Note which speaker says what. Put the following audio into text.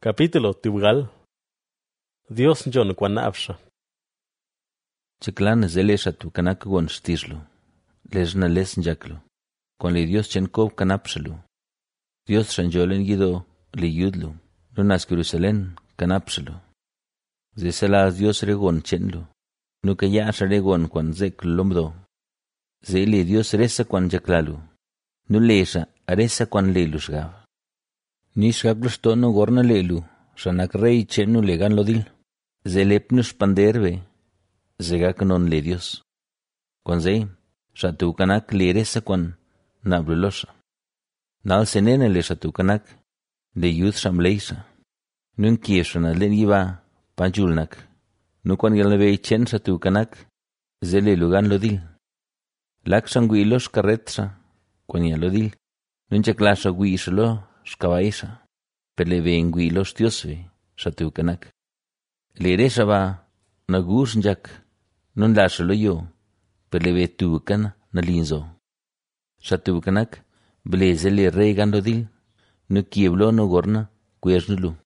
Speaker 1: Capítulo Tibugal. Dios John Quanapsha.
Speaker 2: Chiclan zelesha tu kanak gon stislu. Lesna les jaklu. Con le Dios chenkov kanapshalu. Dios shanjolen gido le yudlu. Nunas Jerusalén kanapshalu. Zesela Dios regon chenlu. Nuka yasha regon kwan zek lomdo. Zele Dios resa kwan jaklalu. Nulesha aresa kwan lelu shgav. Nishgablush tono gorna lelu. Shanak rey chenu legan lodil. Zelepnush panderbe. Zegaknon le Dios. Kwan zey. Shatukanak le resa kwan nablulosha. Nal senene le shatukanak. Le youth shamleisha. Nun kieshana len yiva panjulnak. Nukwan yalneve chen shatukanak. Zele lugan lodil. Lakshanguilosh karretsa. Kwan yalodil. Nun chaklasha guishalo shkabaisha. Pelevenguilosh diosve shatukanak. Le resha va nagush njak. Nun lashalo yo. Peleve tukan na linzo. Shatukanak. Blezele rey gandodil. Nu kieblo no gorna kuernulu.